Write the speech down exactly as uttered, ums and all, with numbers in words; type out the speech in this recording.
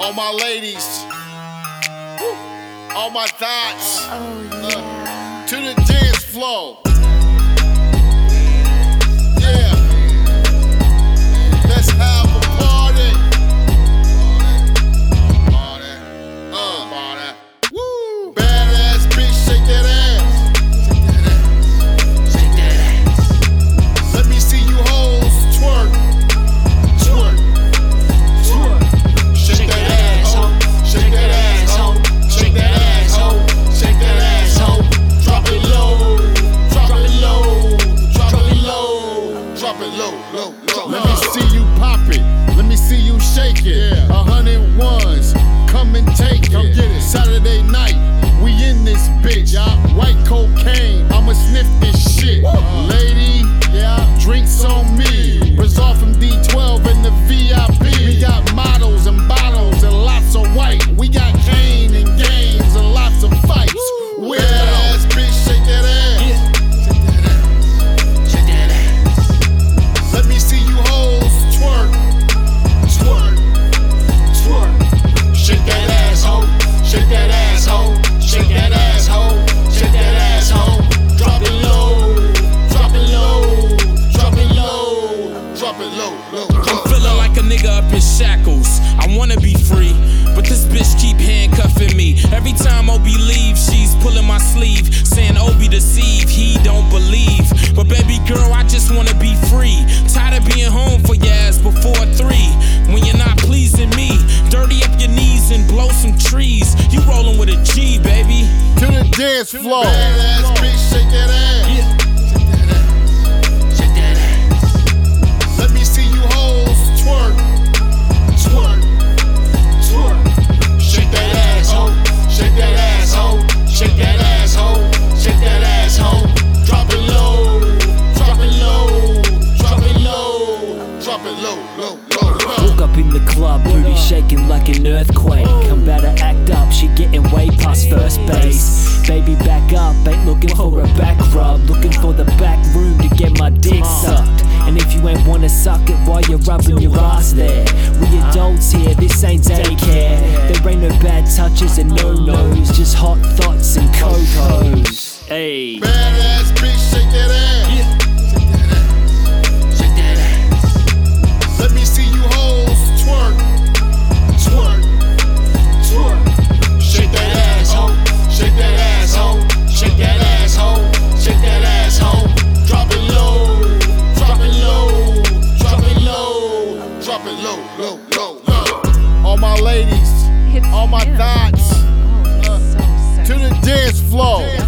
All my ladies, all my thoughts, Oh, yeah. uh, to the dance floor. Yeah, let's have a party. Party, uh, party. Woo! Badass bitch, shake that ass. Shake that ass. Let me see you hoes twerk, twerk, twerk. Shake that ass, ho. Shake that ass, ho. Shake that ass, ho. Shake that ass, ho. Drop it low, drop it low, drop it low, drop it low, low, low. Let me see you pop it. Let me see you shake it. A hundred ones, come and take it. Come get it. Saturday night, we in this bitch. White cocaine, I'ma sniff this shit. Lady, yeah, drinks on me. Resort from D twelve in the V I P. We got models and bottles and lots of white. We got cane and games and lots of fights. Weird ass bitch, shake that ass. Shake that ass. Let me see you hoes twerk, twerk, twerk. Shake that ass, ho. Shake that ass, ho. Shake that ass, ho. Shake that ass, ho. Drop it low, drop it low, drop it low, drop it low, low, low. I'm feeling like a nigga up in shackles. I wanna be free, but this bitch keep handcuffing me. Every time Obi leaves, she's pulling my sleeve, saying Obi deceive, he don't believe. But baby girl, I just wanna be free. Tired of being home for your ass before three. When you're not pleasing me, dirty up your knees and blow some trees. You rolling with a G, baby. To the dance floor. Badass bitch, shake that ass. Yeah. Shake that ass. Let me see you hoes twerk, twerk, twerk. Shake that ass, ho. Shake that ass, ho. Shake that ass, ho. Shake that ass, ho. Drop it low, drop it low, drop it low, drop it low, low, low, low. Woke up in the club, booty shaking like an earthquake. I'm about to act up, she getting way past first base. Baby back up, ain't looking for a back rub. Looking for the back room to get my dick sucked. And if you ain't wanna suck it while you're rubbing your ass there, we adults here, this ain't daycare. There ain't no bad touches and no-nos, just hot thoughts and cocos. Hey. Badass bitch, shake that ass. Yeah. Shake that ass. Let me see you hoes twerk, twerk, twerk. Shake that ass, ho. Shake that ass, ho. Shake that ass, ho. Shake that ass, ho. Drop it low, drop it low, drop it low, drop it low, low, low, low. All my ladies, It's all my him. thoughts, Oh, he's so to sexy. the dance floor.